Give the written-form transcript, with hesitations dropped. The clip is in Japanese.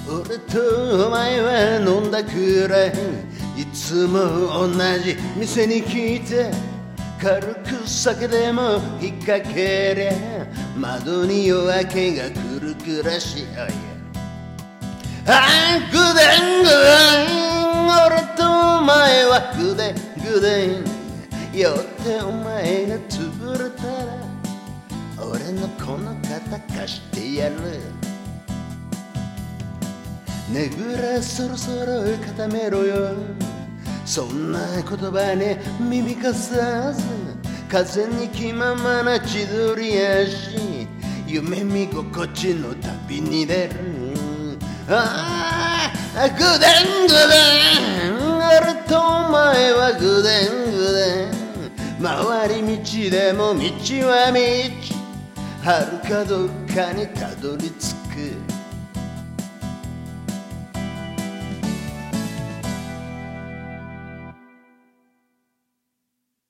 俺とお前は飲んだくらいいつも同じ店に来て軽く酒でも引っ掛けりゃ窓に夜明けが来る暮らしああぐでんぐでん俺とお前はぐでんぐでんよってお前が潰れたら俺のこの肩貸してやるねぐらそろそろ固めろよそんな言葉に耳かさず風に気ままな千鳥足夢見心地の旅に出るああぐでんぐでん俺とお前はぐでんぐでん回り道でも道は道遥かどっかにたどり着く